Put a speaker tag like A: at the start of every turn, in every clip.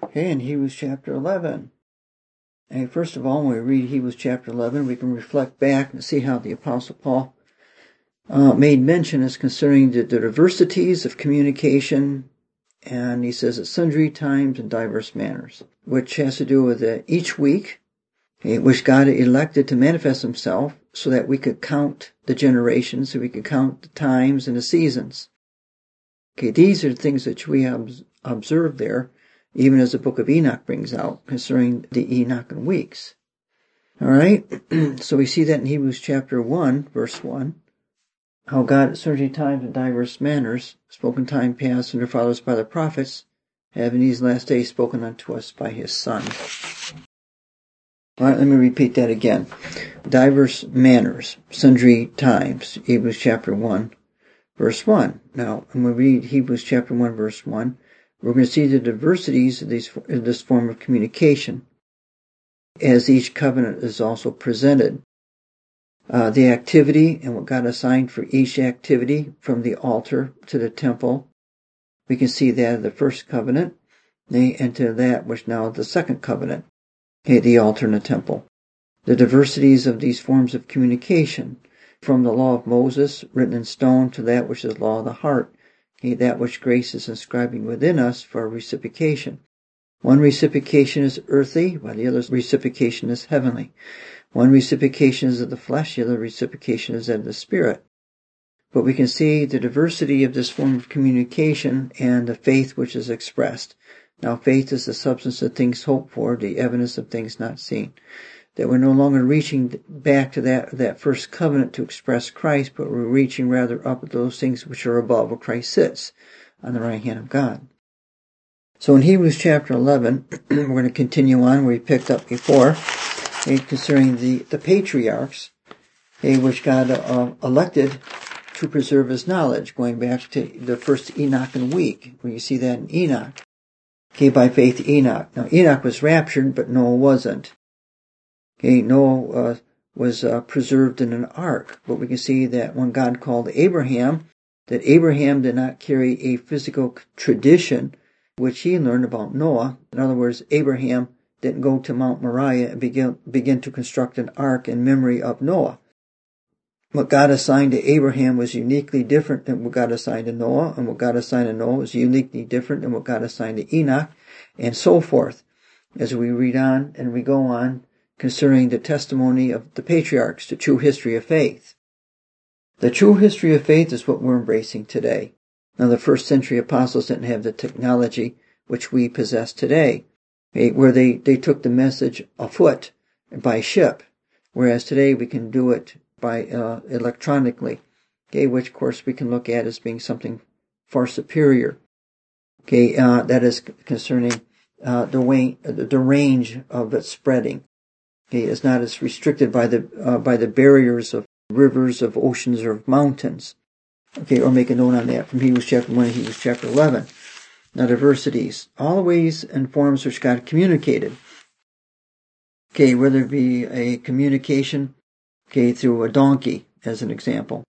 A: Okay, in Hebrews chapter 11. And first of all, when we read Hebrews chapter 11, we can reflect back and see how the Apostle Paul made mention as concerning the diversities of communication. And he says at sundry times and diverse manners, which has to do with each week, which God elected to manifest himself so that we could count the generations, so we could count the times and the seasons. Okay, these are the things that we observe there, even as the book of Enoch brings out concerning the Enochian weeks. All right, so we see that in Hebrews chapter 1, verse 1, how God at certain times in diverse manners, spoken time past and their fathers by the prophets, have in these last days spoken unto us by his Son. All right, let me repeat that again. Diverse manners, sundry times, Hebrews chapter 1, verse 1. Now, when we read Hebrews chapter 1, verse 1, we're going to see the diversities of this form of communication, as each covenant is also presented. The activity and what God assigned for each activity, from the altar to the temple, we can see that in the first covenant, and to that which now is the second covenant, the altar and the temple. The diversities of these forms of communication, from the law of Moses, written in stone, to that which is law of the heart, that which grace is inscribing within us for reciprocation. One reciprocation is earthly, while the other reciprocation is heavenly. One reciprocation is of the flesh, the other reciprocation is of the spirit. But we can see the diversity of this form of communication and the faith which is expressed. Now, faith is the substance of things hoped for, the evidence of things not seen. That we're no longer reaching back to that first covenant to express Christ, but we're reaching rather up at those things which are above, where Christ sits on the right hand of God. So in Hebrews chapter 11, we're going to continue on where we picked up before, concerning the patriarchs, which God elected to preserve his knowledge, going back to the first Enochian week, where you see that in Enoch. By faith Enoch. Now Enoch was raptured, but Noah wasn't. Noah was preserved in an ark, but we can see that when God called Abraham, that Abraham did not carry a physical tradition which he learned about Noah. In other words, Abraham didn't go to Mount Moriah and begin to construct an ark in memory of Noah. What God assigned to Abraham was uniquely different than what God assigned to Noah, and what God assigned to Noah was uniquely different than what God assigned to Enoch, and so forth, as we read on and we go on concerning the testimony of the patriarchs, the true history of faith. The true history of faith is what we're embracing today. Now, the first century apostles didn't have the technology which we possess today, where they took the message afoot by ship, whereas today we can do it by electronically, which of course we can look at as being something far superior. That is concerning the range of its spreading. It's not as restricted by the barriers of rivers, of oceans, or of mountains. Or make a note on that from Hebrews chapter 1 and Hebrews chapter 11. Now, diversities, all the ways and forms which God communicated. Whether it be a communication, through a donkey, as an example,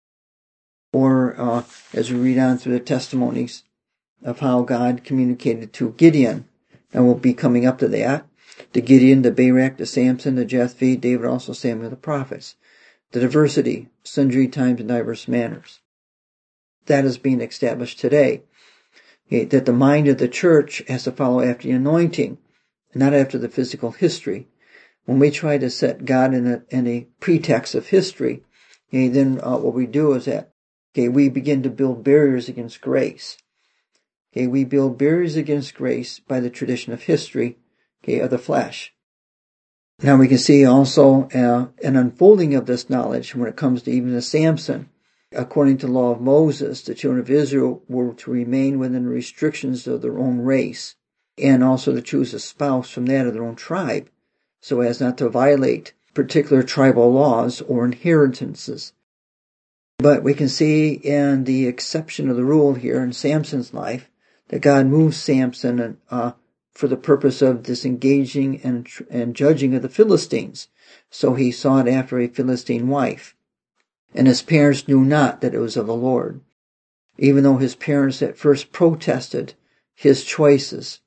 A: or as we read on through the testimonies of how God communicated to Gideon, and we'll be coming up to that. The Gideon, the Barak, the Samson, the Jephthah, David, also Samuel, the prophets. The diversity, sundry times and diverse manners. That is being established today. That the mind of the church has to follow after the anointing, not after the physical history. When we try to set God in a pretext of history, then what we do is that we begin to build barriers against grace. We build barriers against grace by the tradition of history, of the flesh. Now we can see also an unfolding of this knowledge when it comes to even the Samson. According to the law of Moses, the children of Israel were to remain within the restrictions of their own race, and also to choose a spouse from that of their own tribe, so as not to violate particular tribal laws or inheritances. But we can see in the exception of the rule here in Samson's life, that God moved Samson for the purpose of disengaging and judging of the Philistines. So he sought after a Philistine wife. And his parents knew not that it was of the Lord. Even though his parents at first protested his choices,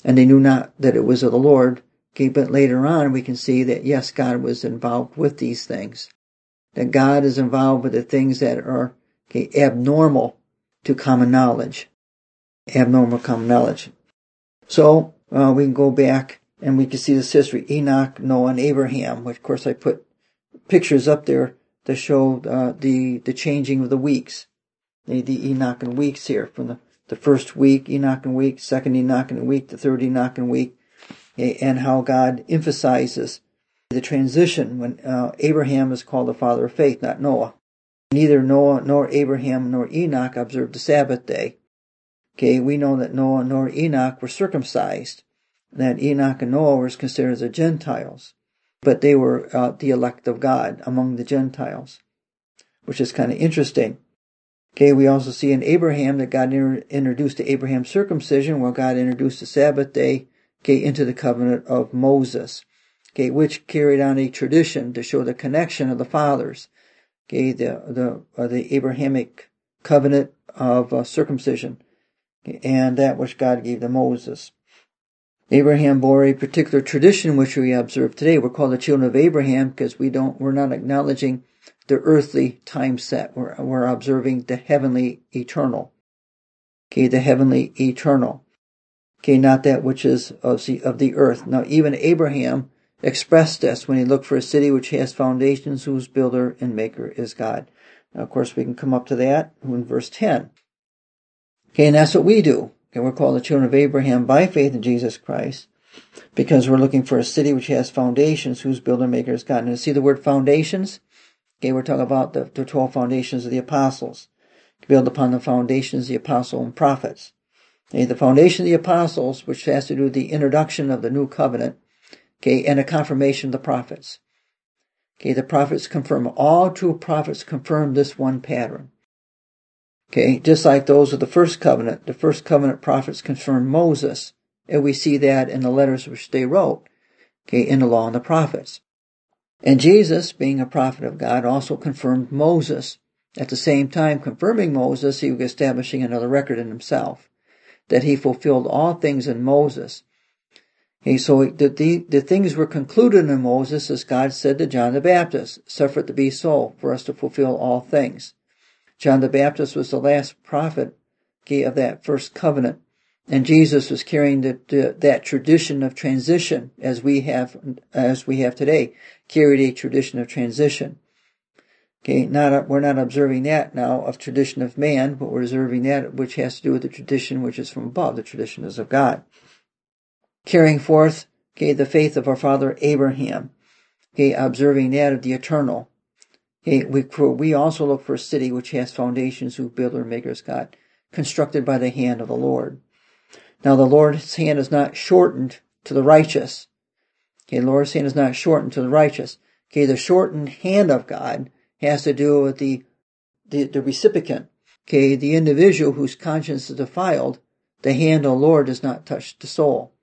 A: and they knew not that it was of the Lord. Okay, but later on we can see that yes, God was involved with these things. That God is involved with the things that are abnormal to common knowledge. Abnormal common knowledge. So we can go back and we can see this history: Enoch, Noah, and Abraham. Which, of course, I put pictures up there to show the changing of the weeks, the Enochian weeks here, from the first week, Enochian week, second Enochian week, the third Enochian week, and how God emphasizes the transition when Abraham is called the father of faith, not Noah. Neither Noah nor Abraham nor Enoch observed the Sabbath day. Okay, we know that Noah nor Enoch were circumcised, that Enoch and Noah were considered as the Gentiles, but they were the elect of God among the Gentiles, which is kind of interesting. Okay, we also see in Abraham that God introduced to Abraham circumcision, while God introduced the Sabbath day, into the covenant of Moses, which carried on a tradition to show the connection of the fathers, the Abrahamic covenant of circumcision, and that which God gave to Moses. Abraham bore a particular tradition which we observe today. We're called the children of Abraham because we're not acknowledging the earthly time set. We're observing the heavenly eternal. The heavenly eternal. Not that which is of the earth. Now, even Abraham expressed this when he looked for a city which has foundations, whose builder and maker is God. Now, of course, we can come up to that in verse 10. And that's what we do. We're called the children of Abraham by faith in Jesus Christ, because we're looking for a city which has foundations, whose builder and maker is God. And see the word foundations? We're talking about the 12 foundations of the apostles, built upon the foundations of the apostle and prophets. The foundation of the apostles, which has to do with the introduction of the new covenant, and the confirmation of the prophets. The prophets confirm, all true prophets confirm this one pattern. Just like those of the first covenant prophets confirmed Moses, and we see that in the letters which they wrote, in the law and the prophets. And Jesus, being a prophet of God, also confirmed Moses. At the same time confirming Moses, he was establishing another record in himself, that he fulfilled all things in Moses. So the things were concluded in Moses, as God said to John the Baptist, "Suffer it to be so, for us to fulfill all things." John the Baptist was the last prophet of that first covenant, and Jesus was carrying that tradition of transition, as we have today, carried a tradition of transition. We're not observing that now of tradition of man, but we're observing that which has to do with the tradition which is from above. The tradition is of God. Carrying forth, the faith of our father Abraham, observing that of the eternal. We also look for a city which has foundations, whose builder and maker is God, constructed by the hand of the Lord. Now the Lord's hand is not shortened to the righteous. The Lord's hand is not shortened to the righteous. The shortened hand of God has to do with the recipient. The individual whose conscience is defiled, the hand of the Lord does not touch the soul.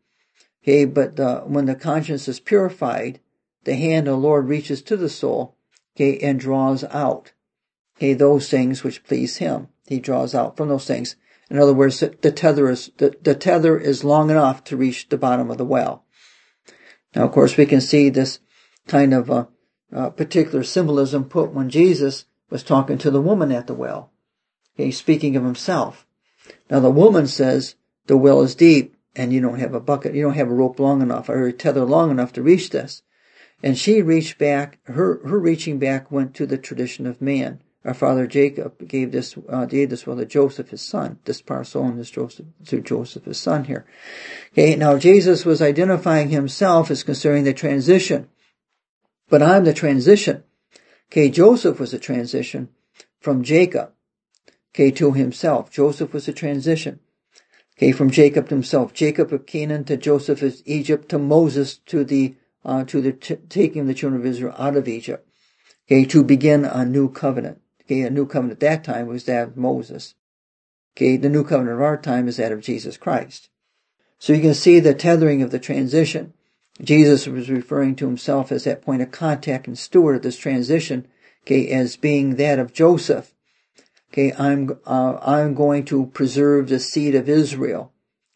A: But when the conscience is purified, the hand of the Lord reaches to the soul, and draws out, those things which please Him. He draws out from those things. In other words, the tether is long enough to reach the bottom of the well. Now, of course, we can see this kind of particular symbolism put when Jesus was talking to the woman at the well. Speaking of Himself. Now, the woman says, "The well is deep, and you don't have a bucket, you don't have a rope long enough, or a tether long enough to reach this." And she reached back, her reaching back went to the tradition of man. Our father Jacob gave this to Joseph his son. This parson is to Joseph his son here. Now Jesus was identifying himself as considering the transition. But I'm the transition. Joseph was a transition from Jacob, to himself. Joseph was a transition. From Jacob to himself. Jacob of Canaan to Joseph of Egypt to Moses to the taking the children of Israel out of Egypt, to begin a new covenant. A new covenant at that time was that of Moses. The new covenant of our time is that of Jesus Christ. So you can see the tethering of the transition. Jesus was referring to himself as that point of contact and steward of this transition, as being that of Joseph. I'm going to preserve the seed of Israel,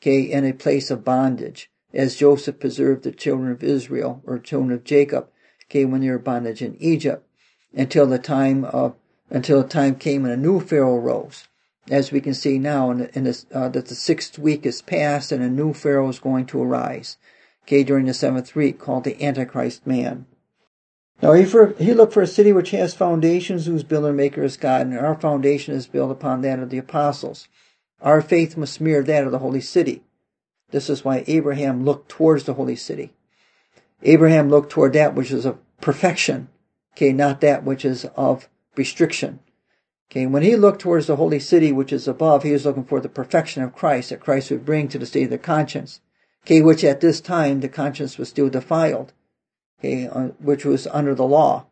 A: in a place of bondage, as Joseph preserved the children of Israel, or children of Jacob, when they were bondage in Egypt, until the time came and a new Pharaoh rose. As we can see now, that the 6th week is past and a new Pharaoh is going to arise, during the 7th week, called the Antichrist man. Now he looked for a city which has foundations, whose builder and maker is God, and our foundation is built upon that of the apostles. Our faith must mirror that of the holy city. This is why Abraham looked towards the holy city. Abraham looked toward that which is of perfection, not that which is of restriction. When he looked towards the holy city which is above, he was looking for the perfection of Christ, that Christ would bring to the state of the conscience, which at this time the conscience was still defiled, which was under the law,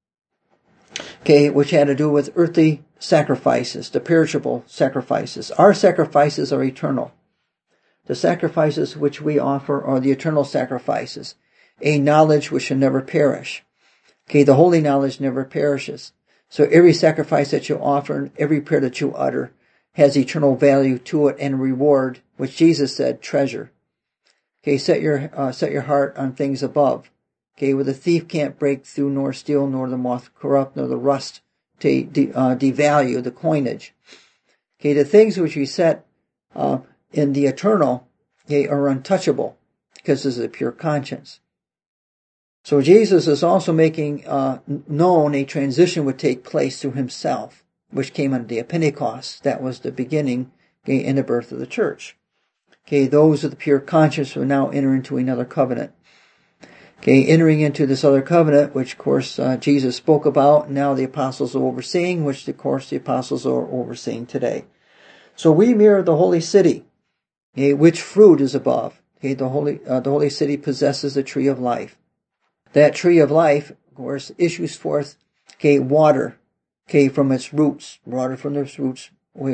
A: which had to do with earthly sacrifices, the perishable sacrifices. Our sacrifices are eternal. The sacrifices which we offer are the eternal sacrifices, a knowledge which shall never perish. The holy knowledge never perishes. So every sacrifice that you offer and every prayer that you utter has eternal value to it and reward, which Jesus said, treasure. Set your heart on things above. Where the thief can't break through, nor steal, nor the moth corrupt, nor the rust to devalue the coinage. The things which we set in the eternal, are untouchable, because this is a pure conscience. So Jesus is also making known a transition would take place through himself, which came on the day of Pentecost. That was the beginning in the birth of the church. Those of the pure conscience will now enter into another covenant. Entering into this other covenant, which of course Jesus spoke about, now the apostles are overseeing, which of course the apostles are overseeing today. So we mirror the holy city, which fruit is above. The holy city possesses the tree of life. That tree of life, of course, issues forth, water, from its roots. Water from its roots,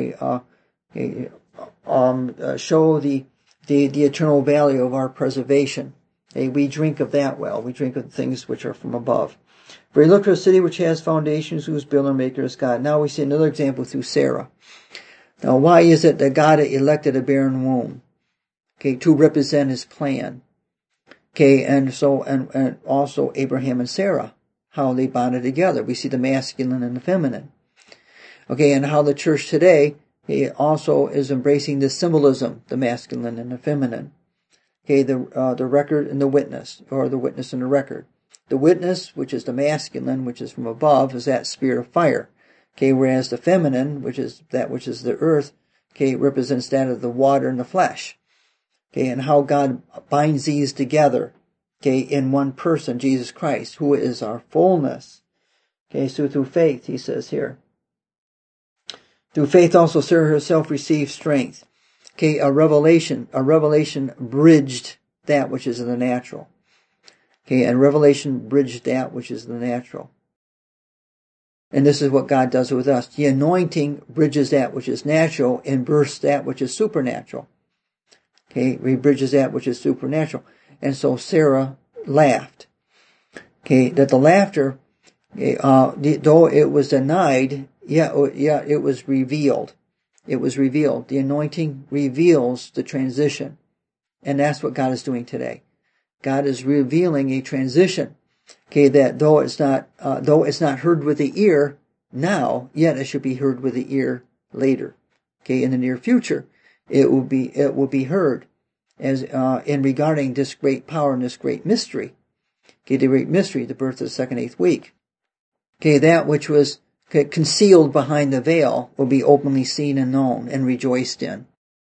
A: show the eternal value of our preservation. We drink of that well. We drink of the things which are from above. For we look to a city which has foundations, whose builder and maker is God. Now we see another example through Sarah. Now, why is it that God elected a barren womb? To represent his plan. And also Abraham and Sarah, how they bonded together. We see the masculine and the feminine. And how the church today also is embracing the symbolism, the masculine and the feminine. The record and the witness, or the witness and the record. The witness, which is the masculine, which is from above, is that spirit of fire. Whereas the feminine, which is that which is the earth, represents that of the water and the flesh. And how God binds these together, in one person, Jesus Christ, who is our fullness. So through faith, he says here. Through faith also Sarah herself received strength. A revelation bridged that which is in the natural. And revelation bridged that which is in the natural. And this is what God does with us. The anointing bridges that which is natural and bursts that which is supernatural. He bridges that which is supernatural. And so Sarah laughed. That the laughter, though it was denied, it was revealed. It was revealed. The anointing reveals the transition. And that's what God is doing today. God is revealing a transition. That though it's not heard with the ear now, yet it should be heard with the ear later. In the near future, it will be heard as in regarding this great power and this great mystery. The great mystery, the birth of the second 8th week. That which was concealed behind the veil will be openly seen and known and rejoiced in.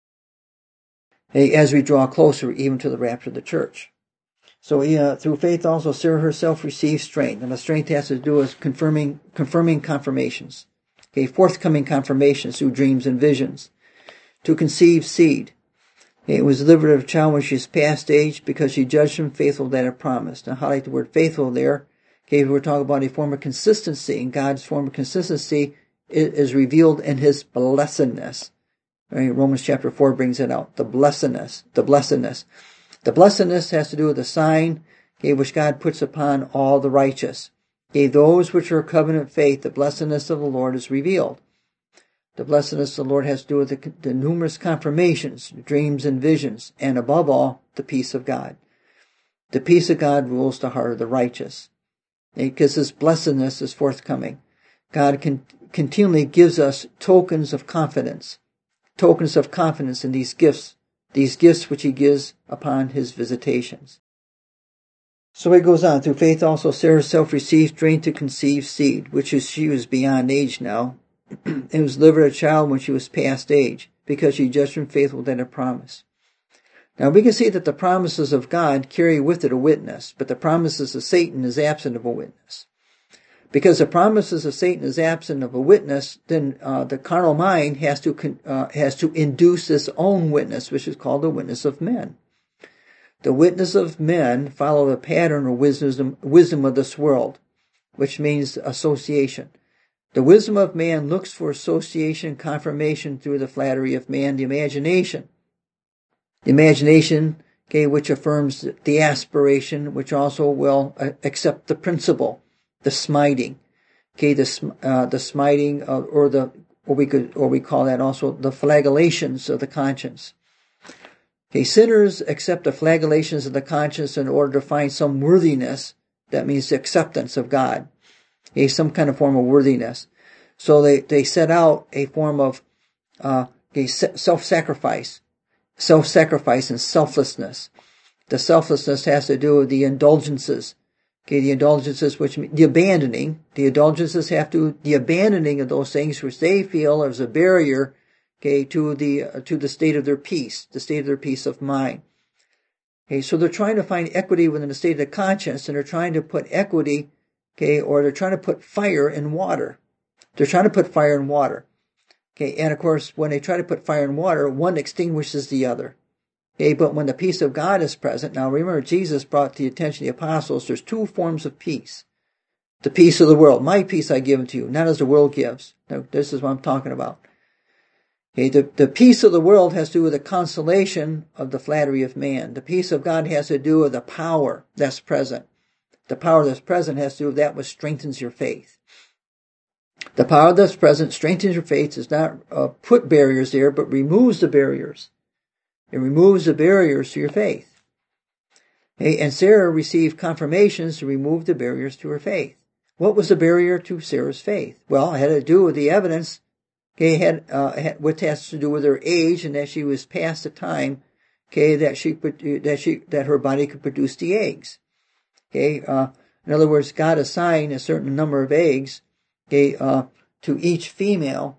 A: As we draw closer even to the rapture of the church. So through faith also Sarah herself received strength. And the strength has to do with confirming confirmations. Forthcoming confirmations through dreams and visions. To conceive seed. It was delivered of a child when she was past age, because she judged him faithful that had promised. Now highlight the word faithful there. We're talking about a form of consistency. And God's form of consistency is revealed in his blessedness. Romans chapter 4 brings it out. The blessedness. The blessedness has to do with the sign, which God puts upon all the righteous. Those which are covenant faith, the blessedness of the Lord is revealed. The blessedness of the Lord has to do with the numerous confirmations, dreams and visions, and above all, the peace of God. The peace of God rules the heart of the righteous. Because His blessedness is forthcoming. God continually gives us tokens of confidence in these gifts which He gives upon His visitations. So it goes on, through faith also Sarah herself received strength to conceive seed, she was beyond age now, and was delivered a child when she was past age, because she judged Him faithful that had promised. Now we can see that the promises of God carry with it a witness, but the promises of Satan is absent of a witness. Because the promises of Satan is absent of a witness, then the carnal mind has to induce its own witness, which is called the witness of men. The witness of men follow the pattern or wisdom of this world, which means association. The wisdom of man looks for association, confirmation through the flattery of man, the imagination. The imagination, which affirms the aspiration, which also will accept the principle, the smiting. The smiting, or we call that also the flagellations of the conscience. Sinners accept the flagellations of the conscience in order to find some worthiness. That means the acceptance of God. Some kind of form of worthiness. So they set out a form of self-sacrifice and selflessness. The selflessness has to do with the indulgences. The indulgences which the abandoning. The indulgences have to do the abandoning of those things which they feel as a barrier to the state of their peace, the state of their peace of mind. So they're trying to find equity within the state of the conscience, and they're trying to put equity, or they're trying to put fire in water. They're trying to put fire in water. And of course, when they try to put fire in water, one extinguishes the other. But when the peace of God is present, now remember, Jesus brought to the attention of the apostles, there's two forms of peace. The peace of the world. My peace I give unto you, not as the world gives. Now, this is what I'm talking about. The peace of the world has to do with the consolation of the flattery of man. The peace of God has to do with the power that's present. The power that's present has to do with that which strengthens your faith. The power that's present strengthens your faith, does not put barriers there, but removes the barriers. It removes the barriers to your faith. And Sarah received confirmations to remove the barriers to her faith. What was the barrier to Sarah's faith? Well, it had to do with the evidence. Which has to do with her age, and that she was past the time, that her body could produce the eggs. In other words, God assigned a certain number of eggs, to each female,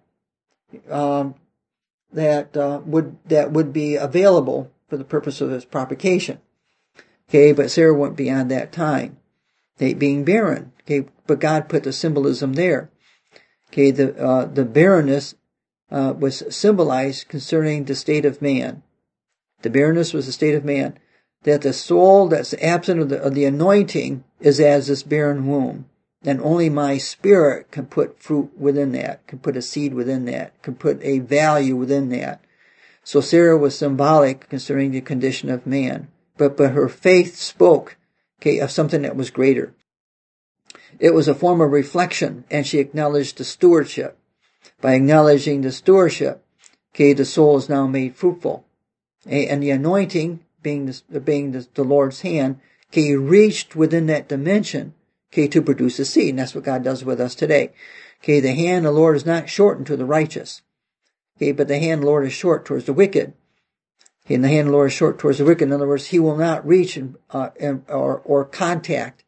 A: that would be available for the purpose of its propagation. But Sarah went beyond that time, being barren. But God put the symbolism there. The barrenness was symbolized concerning the state of man. The barrenness was the state of man. That the soul that's absent of the anointing is as this barren womb. And only my spirit can put fruit within that, can put a seed within that, can put a value within that. So Sarah was symbolic concerning the condition of man. But her faith spoke, of something that was greater. It was a form of reflection, and she acknowledged the stewardship. By acknowledging the stewardship, the soul is now made fruitful. And the anointing, being the Lord's hand, reached within that dimension, to produce a seed. And that's what God does with us today. The hand of the Lord is not shortened to the righteous. But the hand of the Lord is short towards the wicked. And the hand of the Lord is short towards the wicked. In other words, He will not reach or contact,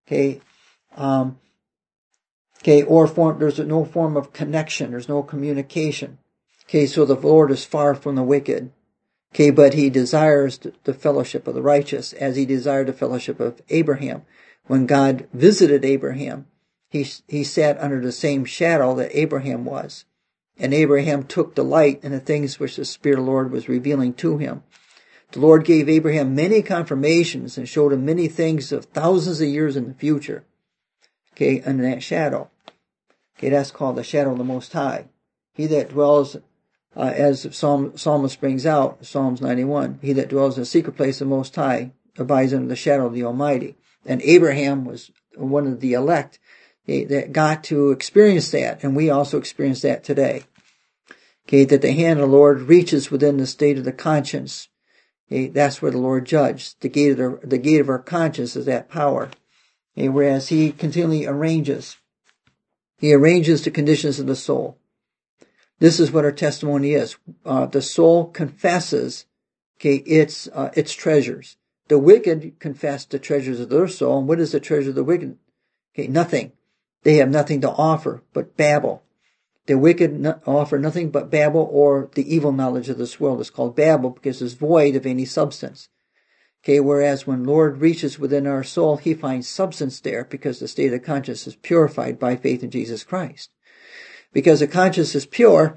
A: there's no form of connection, there's no communication. So the Lord is far from the wicked. But He desires the fellowship of the righteous, as He desired the fellowship of Abraham. When God visited Abraham, he sat under the same shadow that Abraham was. And Abraham took delight in the things which the Spirit of the Lord was revealing to him. The Lord gave Abraham many confirmations and showed him many things of thousands of years in the future. Under that shadow. That's called the shadow of the Most High. He that dwells, as the psalmist brings out, Psalms 91, he that dwells in the secret place of the Most High abides under the shadow of the Almighty. And Abraham was one of the elect that got to experience that, and we also experience that today. Okay, that the hand of the Lord reaches within the state of the conscience. Okay, that's where the Lord judges. The gate of our conscience is that power. Okay, whereas He continually arranges. He arranges the conditions of the soul. This is what our testimony is. The soul confesses, okay, its treasures. The wicked confess the treasures of their soul. And what is the treasure of the wicked? Okay, nothing. They have nothing to offer but babble. The wicked offer nothing but babble, or the evil knowledge of this world is called babble because it's void of any substance. Okay, whereas when Lord reaches within our soul, He finds substance there because the state of conscience is purified by faith in Jesus Christ. Because the conscience is pure,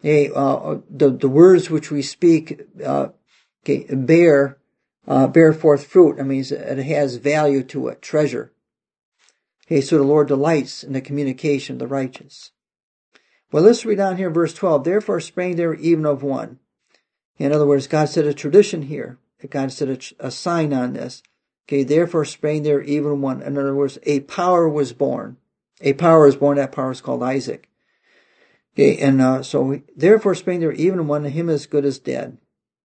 A: the words which we speak bear forth fruit. That means it has value to it, treasure. Okay, so the Lord delights in the communication of the righteous. Well, let's read on here verse 12. Therefore sprang there even of one. In other words, God set a tradition here. God set a sign on this. Okay, therefore sprang there even one. In other words, a power was born. A power was born. That power is called Isaac. Okay, and therefore sprang there even one, and him as good as dead.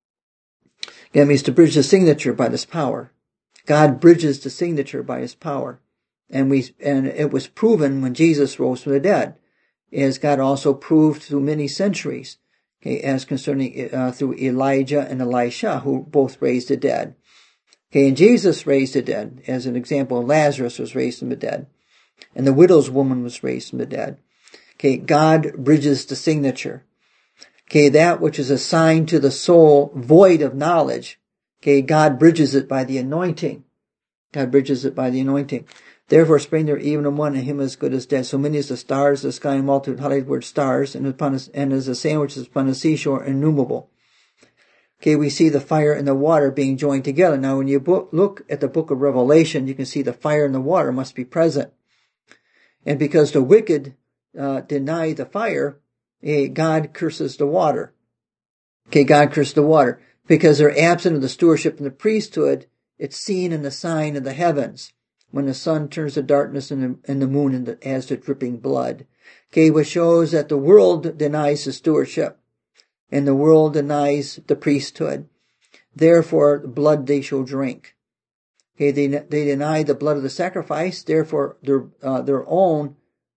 A: That means to bridge the signature by this power. God bridges the signature by His power. And it was proven when Jesus rose from the dead, as God also proved through many centuries, okay, as concerning through Elijah and Elisha, who both raised the dead. Okay, and Jesus raised the dead. As an example, Lazarus was raised from the dead, and the widow's woman was raised from the dead. Okay, God bridges the signature. Okay, that which is assigned to the soul void of knowledge, okay, God bridges it by the anointing. God bridges it by the anointing. Therefore sprang there even of one, and him as good as dead. So many as the stars of the sky and multitude, highlighted word stars, and as the sandwiches upon the seashore, innumerable. Okay, we see the fire and the water being joined together. Now, when you look at the book of Revelation, you can see the fire and the water must be present. And because the wicked deny the fire, God curses the water. Okay, God cursed the water. Because they're absent of the stewardship and the priesthood, it's seen in the sign of the heavens, when the sun turns to darkness and the moon as to dripping blood. Okay, which shows that the world denies the stewardship, and the world denies the priesthood. Therefore, blood they shall drink. Okay, they deny the blood of the sacrifice. Therefore, their own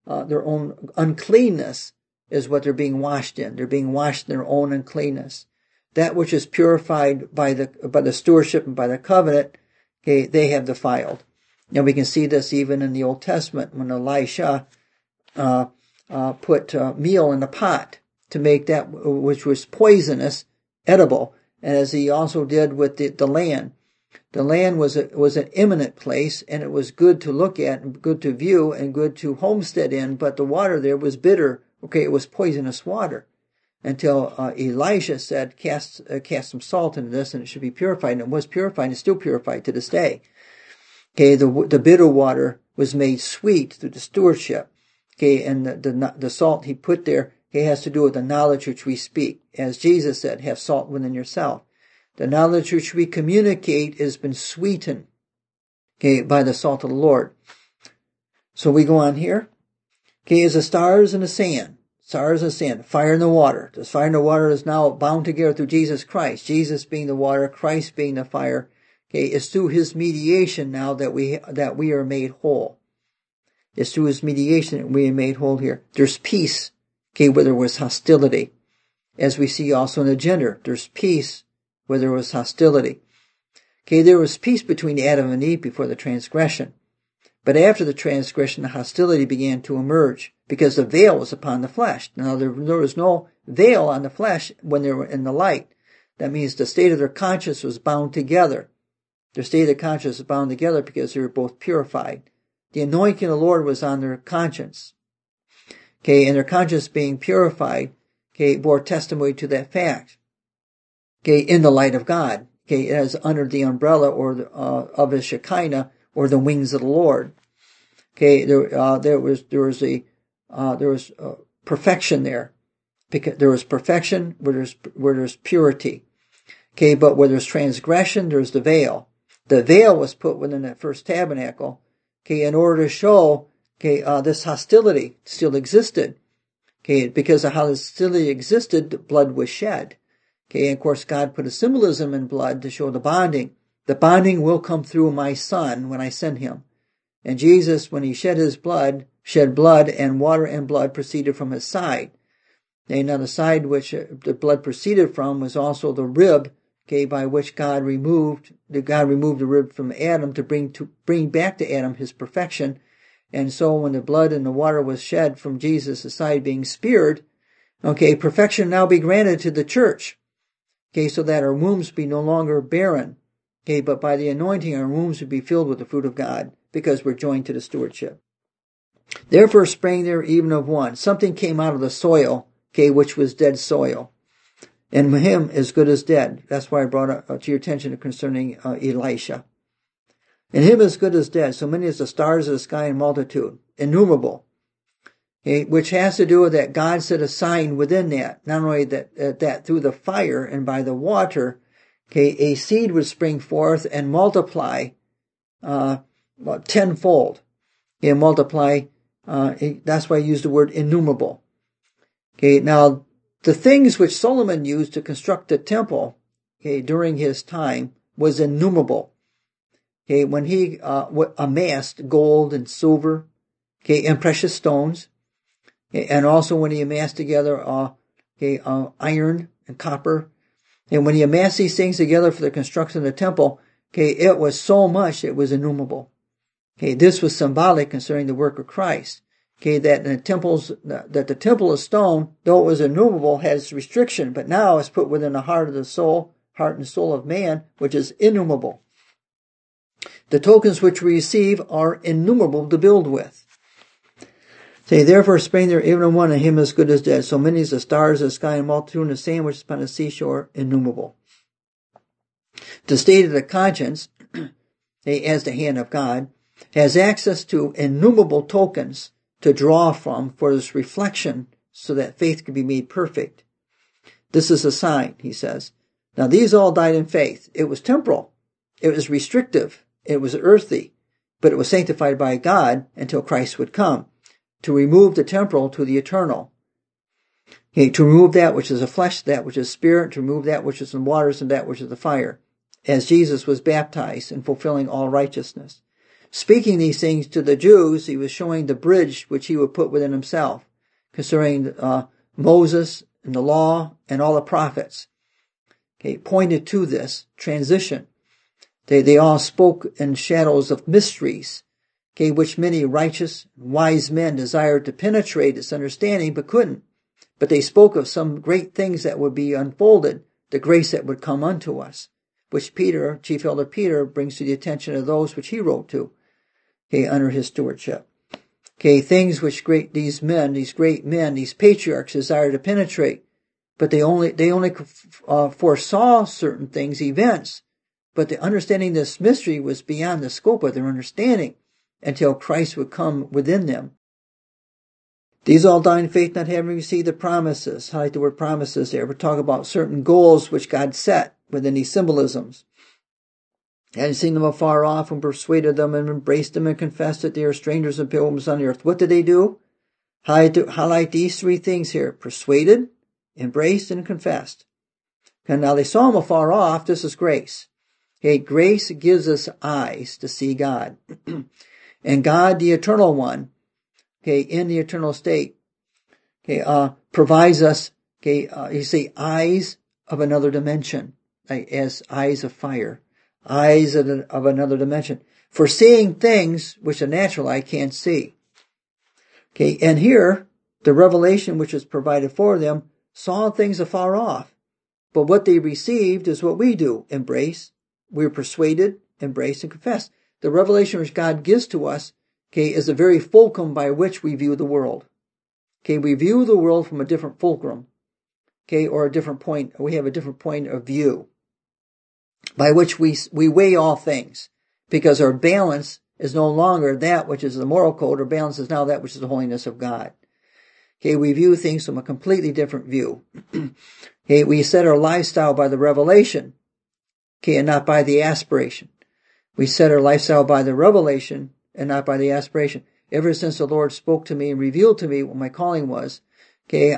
A: uncleanness is what they're being washed in. They're being washed in their own uncleanness. That which is purified by the stewardship and by the covenant, okay, they have defiled. Now we can see this even in the Old Testament when Elisha put meal in the pot to make that which was poisonous edible, and as he also did with the land. The land was an eminent place, and it was good to look at and good to view and good to homestead in, but the water there was bitter. Okay, it was poisonous water. Until Elisha said, cast some salt into this and it should be purified. And it was purified and is still purified to this day. Okay, the bitter water was made sweet through the stewardship. Okay, and the salt he put there, it has to do with the knowledge which we speak. As Jesus said, have salt within yourself. The knowledge which we communicate has been sweetened, okay, by the salt of the Lord. So we go on here. Okay, as the stars and the sand. Stars and sand, fire and the water. This fire and the water is now bound together through Jesus Christ. Jesus being the water, Christ being the fire. Okay, it's through His mediation now that we are made whole. It's through His mediation that we are made whole here. There's peace, okay, where there was hostility. As we see also in the gender, there's peace where there was hostility. Okay, there was peace between Adam and Eve before the transgression. But after the transgression, the hostility began to emerge because the veil was upon the flesh. Now, there was no veil on the flesh when they were in the light. That means the state of their conscience was bound together. Their state of conscience was bound together because they were both purified. The anointing of the Lord was on their conscience. Okay, and their conscience being purified, okay, bore testimony to that fact. Okay, in the light of God. Okay, as under the umbrella of His Shekinah, or the wings of the Lord. Okay, there was perfection there. Because there was perfection where there's purity. Okay, but where there's transgression, there's the veil. The veil was put within that first tabernacle, okay, in order to show, okay, this hostility still existed. Okay, because of how the hostility existed, blood was shed. Okay, and of course God put a symbolism in blood to show the bonding. The bonding will come through my son when I send him. And Jesus, when he shed blood, and water and blood proceeded from his side. And now the side which the blood proceeded from was also the rib, okay, by which God removed the rib from Adam to bring back to Adam his perfection. And so when the blood and the water was shed from Jesus' side being speared, okay, perfection now be granted to the church. Okay, so that our wombs be no longer barren. Okay, but by the anointing our wombs would be filled with the fruit of God, because we're joined to the stewardship. Therefore sprang there even of one. Something came out of the soil, okay, which was dead soil. And him as good as dead. That's why I brought it to your attention concerning Elisha. And him as good as dead, so many as the stars of the sky in multitude, innumerable. Okay, which has to do with that God set a sign within that. Not only that through the fire and by the water, okay, a seed would spring forth and multiply tenfold. Okay, multiply, that's why I use the word innumerable. Okay, now the things which Solomon used to construct the temple, okay, during his time was innumerable. Okay, when he amassed gold and silver, okay, and precious stones, okay, and also when he amassed together iron and copper, and when he amassed these things together for the construction of the temple, okay, it was so much it was innumerable. Okay, this was symbolic concerning the work of Christ. Okay, that the temple of stone, though it was innumerable, has restriction, but now it's put within the heart and soul of man, which is innumerable. The tokens which we receive are innumerable to build with. Say, therefore sprang there even of one, and him as good as dead. So many as the stars of the sky and multitude, and the sand which is upon the seashore, innumerable. The state of the conscience, as the hand of God, has access to innumerable tokens to draw from for this reflection, so that faith can be made perfect. This is a sign, he says. Now these all died in faith. It was temporal. It was restrictive. It was earthly. But it was sanctified by God until Christ would come, to remove the temporal to the eternal. Okay, to remove that which is the flesh, that which is spirit, to remove that which is in waters and that which is the fire, as Jesus was baptized in fulfilling all righteousness. Speaking these things to the Jews, he was showing the bridge which he would put within himself, concerning Moses and the law and all the prophets. Okay, pointed to this transition. They all spoke in shadows of mysteries, okay, which many righteous, wise men desired to penetrate its understanding, but couldn't. But they spoke of some great things that would be unfolded, the grace that would come unto us, which Peter, Chief Elder Peter, brings to the attention of those which he wrote to, okay, under his stewardship. Okay, things which these great men, these patriarchs desire to penetrate, but they only foresaw certain things, events, but the understanding this mystery was beyond the scope of their understanding until Christ would come within them. These all died in faith, not having received the promises. I like the word promises there. We're talking about certain goals which God set within these symbolisms. And seen them afar off and persuaded them and embraced them and confessed that they are strangers and pilgrims on the earth. What did they do? Highlight these three things here. Persuaded, embraced, and confessed. And now they saw them afar off. This is grace. Okay, grace gives us eyes to see God. And God, the eternal one, okay, in the eternal state, okay, provides us, okay, you see, eyes of another dimension, like, as eyes of fire, eyes of another dimension, for seeing things which a natural eye can't see. Okay, and here, the revelation which is provided for them saw things afar off, but what they received is what we do, embrace. We're persuaded, embrace, and confess. The revelation which God gives to us, okay, is the very fulcrum by which we view the world. Okay, we view the world from a different fulcrum, okay, or a different point. We have a different point of view by which we weigh all things, because our balance is no longer that which is the moral code. Our balance is now that which is the holiness of God. Okay, we view things from a completely different view. Okay, we set our lifestyle by the revelation, okay, and not by the aspiration. We set our lifestyle by the revelation and not by the aspiration. Ever since the Lord spoke to me and revealed to me what my calling was, Okay,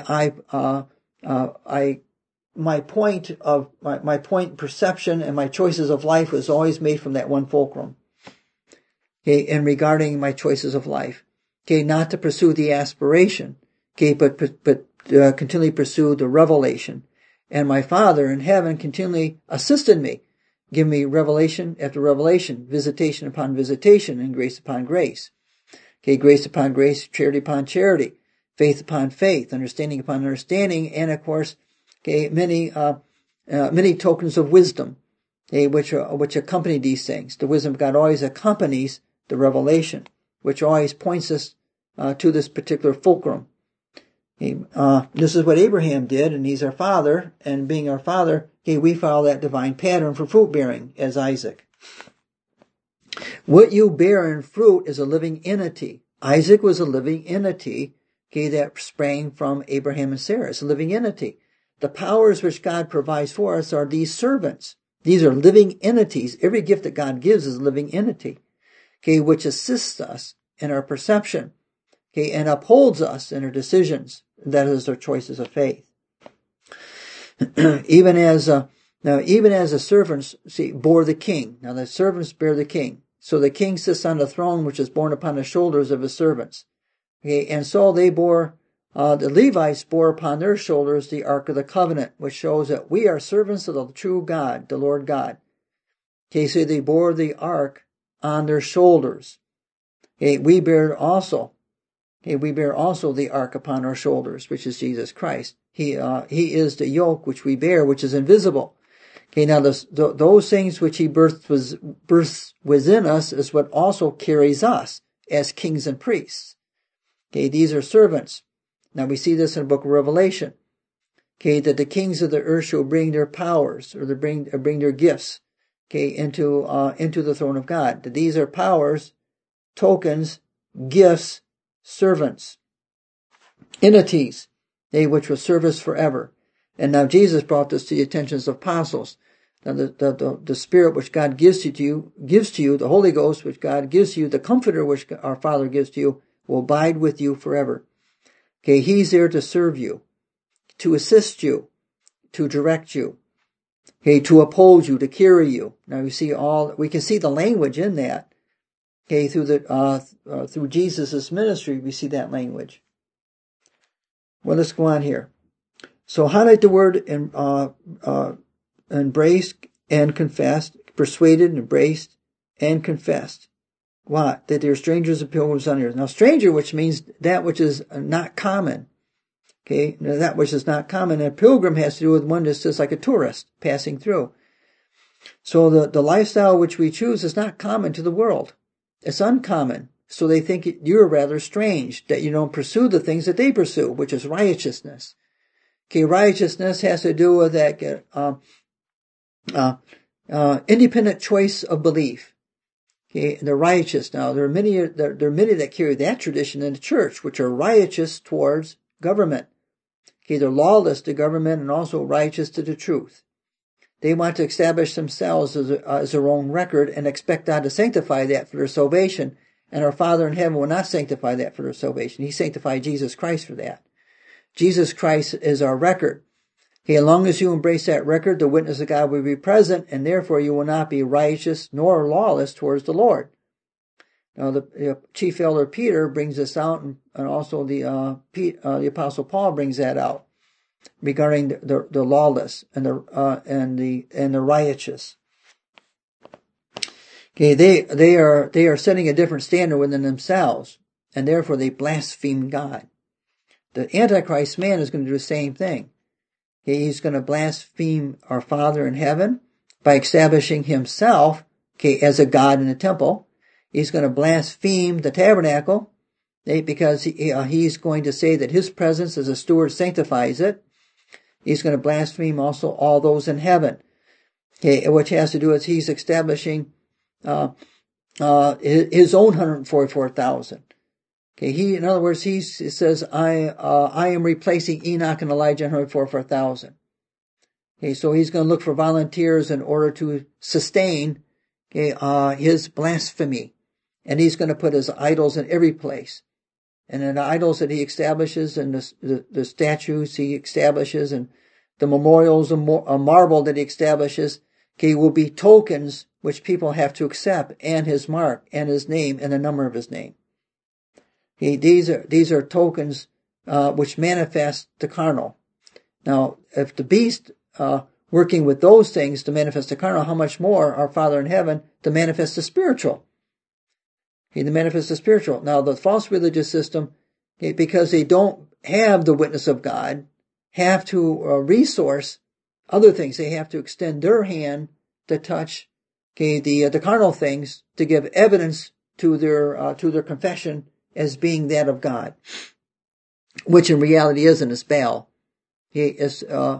A: my point perception and my choices of life was always made from that one fulcrum. Okay, and regarding my choices of life. Okay, not to pursue the aspiration. Okay, but continually pursue the revelation. And my Father in heaven continually assisted me, give me revelation after revelation, visitation upon visitation, and grace upon grace. Okay, grace upon grace, charity upon charity, faith upon faith, understanding upon understanding, and of course, okay, many tokens of wisdom, okay, which accompany these things. The wisdom of God always accompanies the revelation, which always points us to this particular fulcrum. This is what Abraham did, and he's our father, and being our father, okay, we follow that divine pattern for fruit bearing as Isaac. What you bear in fruit is a living entity. Isaac was a living entity, okay, that sprang from Abraham and Sarah. It's a living entity. The powers which God provides for us are these servants. These are living entities. Every gift that God gives is a living entity, okay, which assists us in our perception, okay, and upholds us in our decisions. That is our choices of faith. even as the servants bore the king. Now the servants bear the king. So the king sits on the throne which is borne upon the shoulders of his servants. Okay, and so they bore, the Levites bore upon their shoulders the Ark of the Covenant, which shows that we are servants of the true God, the Lord God. Okay, so they bore the Ark on their shoulders. Okay, we bear also the ark upon our shoulders, which is Jesus Christ. He is the yoke which we bear, which is invisible. Okay, now those things which he births within us is what also carries us as kings and priests. Okay, these are servants. Now we see this in the book of Revelation. Okay, that the kings of the earth shall bring their powers, or bring their gifts, okay, into the throne of God. That these are powers, tokens, gifts, servants, entities, they which will serve us forever. And now Jesus brought this to the attention of apostles. Now the Spirit which God gives to you, the Holy Ghost which God gives to you, the Comforter which our Father gives to you, will abide with you forever. Okay, He's there to serve you, to assist you, to direct you, okay, to uphold you, to carry you. Now we can see the language in that. Okay, through Jesus' ministry, we see that language. Well, let's go on here. So highlight the word embraced and confessed, persuaded, embraced, and confessed. What? That they're strangers and pilgrims on earth. Now, stranger, which means that which is not common. Okay, now, that which is not common. And a pilgrim has to do with one that's just like a tourist passing through. So the lifestyle which we choose is not common to the world. It's uncommon. So they think you're rather strange, that you don't pursue the things that they pursue, which is righteousness. Okay, righteousness has to do with that independent choice of belief. Okay, they're righteous. Now, there are many that carry that tradition in the church, which are righteous towards government. Okay, they're lawless to government and also righteous to the truth. They want to establish themselves as their own record and expect God to sanctify that for their salvation. And our Father in heaven will not sanctify that for their salvation. He sanctified Jesus Christ for that. Jesus Christ is our record. Okay, as long as you embrace that record, the witness of God will be present, and therefore you will not be righteous nor lawless towards the Lord. Now, the chief elder Peter brings this out, and also the apostle Paul brings that out regarding the lawless and the righteous. Okay, they are setting a different standard within themselves, and therefore they blaspheme God. The Antichrist man is going to do the same thing. Okay, he's going to blaspheme our Father in heaven by establishing himself, okay, as a God in the temple. He's going to blaspheme the tabernacle, because he's going to say that his presence as a steward sanctifies it. He's going to blaspheme also all those in heaven. Okay, which has to do with he's establishing his own 144,000. Okay, in other words, he says, I am replacing Enoch and Elijah and 144,000. Okay, so he's going to look for volunteers in order to sustain, his blasphemy. And he's going to put his idols in every place. and then the idols that he establishes, and the statues he establishes, and the memorials of marble that he establishes, okay, will be tokens which people have to accept, and his mark, and his name, and the number of his name. Okay, these are tokens which manifest the carnal. Now, if the beast working with those things to manifest the carnal, how much more our Father in heaven to manifest the spiritual? Okay, to manifest the spiritual. Now, the false religious system, okay, because they don't have the witness of God, have to resource other things. They have to extend their hand to touch, okay, the carnal things to give evidence to their confession as being that of God, which in reality isn't. It's Baal. Okay, it's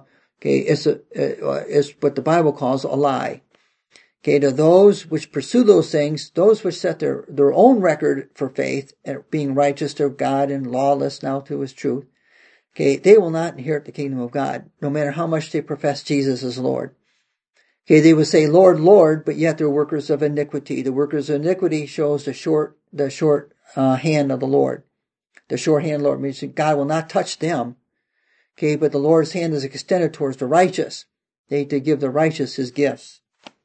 A: what the Bible calls a lie. Okay, to those which pursue those things, those which set their own record for faith, being righteous to God and lawless now to his truth, okay, they will not inherit the kingdom of God, no matter how much they profess Jesus as Lord. Okay, they would say, Lord, Lord, but yet they're workers of iniquity. The workers of iniquity shows the short hand of the Lord. The short hand, Lord, means that God will not touch them. Okay, but the Lord's hand is extended towards the righteous. To give the righteous his gifts.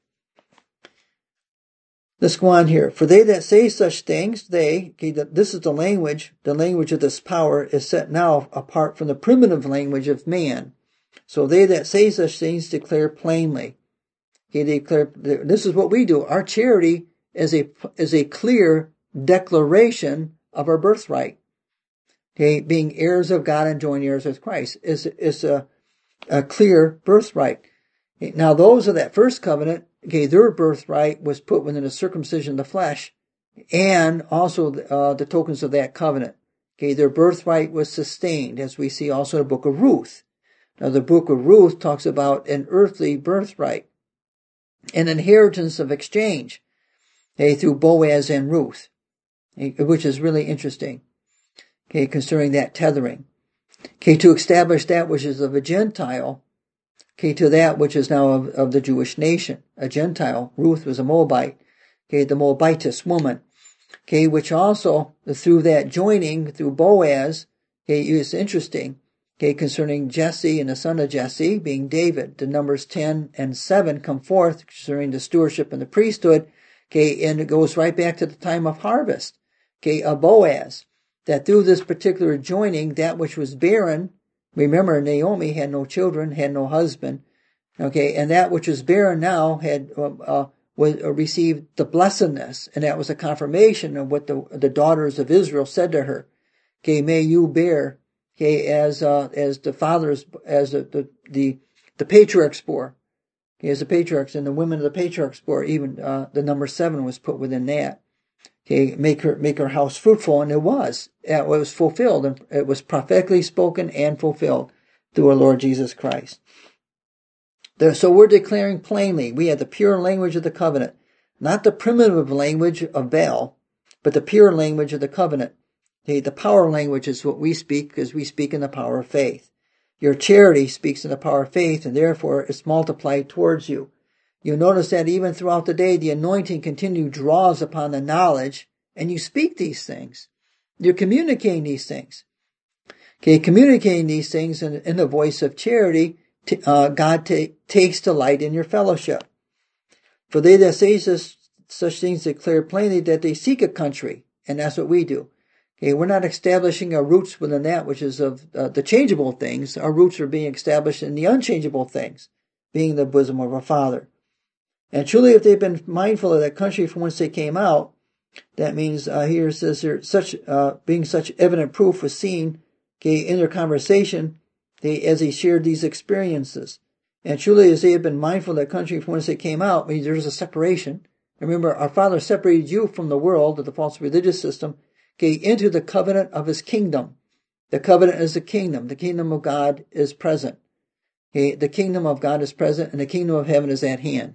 A: Let's go on here. For they that say such things, this is the language of this power is set now apart from the primitive language of man. So they that say such things declare plainly. Okay, they declare, this is what we do. Our charity is a clear declaration of our birthright. Okay, being heirs of God and joint heirs with Christ is a clear birthright. Now those of that first covenant, okay, their birthright was put within the circumcision of the flesh, and also the tokens of that covenant. Okay, their birthright was sustained, as we see also in the book of Ruth. Now the book of Ruth talks about an earthly birthright, an inheritance of exchange, okay, through Boaz and Ruth, which is really interesting. Okay, concerning that tethering. Okay, to establish that which is of a Gentile, okay, to that which is now of the Jewish nation, a Gentile. Ruth was a Moabite, okay, the Moabitess woman, okay, which also, through that joining, through Boaz, okay, it's interesting, okay, concerning Jesse and the son of Jesse, being David. The Numbers 10 and 7 come forth concerning the stewardship and the priesthood, okay, and it goes right back to the time of harvest, okay, of Boaz. That through this particular joining, that which was barren, remember Naomi had no children, had no husband, okay, and that which was barren now had received the blessedness, and that was a confirmation of what the daughters of Israel said to her. Okay, may you bear, okay, as the fathers, as the patriarchs bore, okay, as the patriarchs and the women of the patriarchs bore. Even the number 7 was put within that. Okay, make her house fruitful, and it was fulfilled, and it was prophetically spoken and fulfilled through our Lord Jesus Christ. So we're declaring plainly, we have the pure language of the covenant, not the primitive language of Baal, but the pure language of the covenant. Okay, the power language is what we speak, because we speak in the power of faith. Your charity speaks in the power of faith, and therefore it's multiplied towards you. You'll notice that even throughout the day, the anointing continually draws upon the knowledge, and you speak these things. You're communicating these things. Okay, communicating these things in the voice of charity, God takes delight in your fellowship. For they that say such things declare plainly that they seek a country, and that's what we do. Okay, we're not establishing our roots within that which is of the changeable things. Our roots are being established in the unchangeable things, being the bosom of our Father. And truly, if they've been mindful of that country from whence they came out, that means here it says there being such evident proof was seen, okay, in their conversation, as they shared these experiences. And truly, as they have been mindful of that country from whence they came out, means there's a separation. Remember, our Father separated you from the world of the false religious system, okay, into the covenant of His kingdom. The covenant is the kingdom. The kingdom of God is present. Okay, the kingdom of God is present, and the kingdom of heaven is at hand.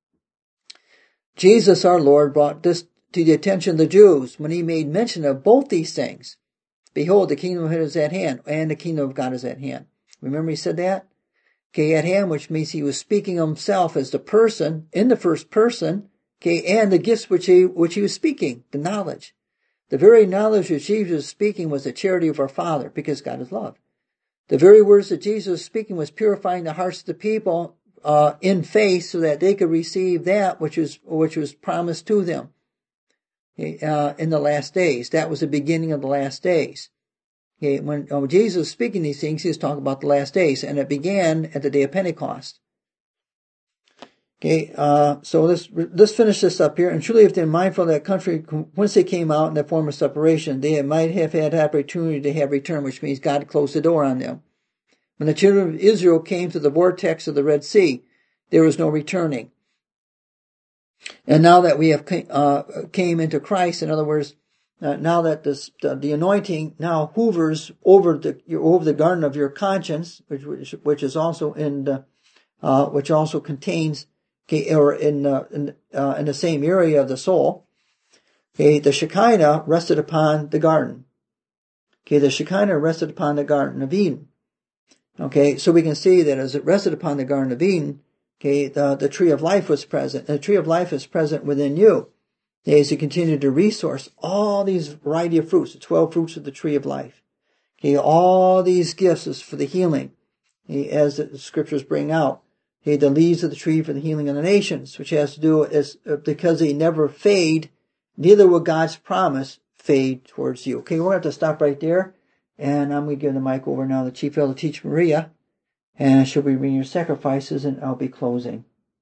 A: Jesus, our Lord, brought this to the attention of the Jews when He made mention of both these things. Behold, the kingdom of heaven is at hand, and the kingdom of God is at hand. Remember He said that? Okay, at hand, which means He was speaking of Himself as the person, in the first person, okay, and the gifts which he was speaking, the knowledge. The very knowledge that Jesus was speaking was the charity of our Father, because God is love. The very words that Jesus was speaking was purifying the hearts of the people in faith, so that they could receive that which was promised to them in the last days. That was the beginning of the last days. Okay, when Jesus was speaking these things, he was talking about the last days, and it began at the day of Pentecost. Okay, so let's finish this up here. And truly, if they're mindful of that country whence they came out in that form of separation, they might have had opportunity to have returned, which means God closed the door on them. When the children of Israel came to the vortex of the Red Sea, there was no returning. And now that we have came into Christ, in other words, now that the anointing now hovers over the garden of your conscience, which is also which also contains, or in the same area of the soul. Okay, the Shekinah rested upon the garden. Okay, the Shekinah rested upon the Garden of Eden. Okay, so we can see that as it rested upon the Garden of Eden, okay, the tree of life was present. And the tree of life is present within you. As you continue to resource all these variety of fruits, the 12 fruits of the tree of life. Okay, all these gifts is for the healing, okay, as the scriptures bring out. Okay, the leaves of the tree for the healing of the nations, which has to do is because they never fade, neither will God's promise fade towards you. Okay, we're going to have to stop right there. And I'm going to give the mic over now to the Chief Elder Teach Maria. And she'll be reading your sacrifices, and I'll be closing.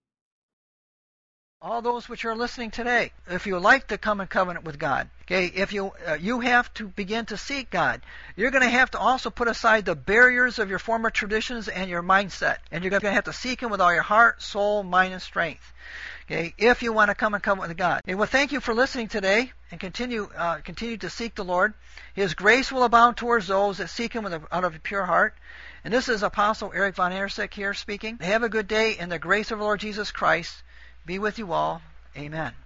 B: All those which are listening today, if you like to come in covenant with God, okay, if you have to begin to seek God, you're going to have to also put aside the barriers of your former traditions and your mindset, and you're going to have to seek Him with all your heart, soul, mind, and strength. Okay, if you want to come in covenant with God. Okay, well, thank you for listening today, and continue to seek the Lord. His grace will abound towards those that seek Him out of a pure heart. And this is Apostle Eric Von Ersick here speaking. Have a good day, and the grace of the Lord Jesus Christ be with you all. Amen.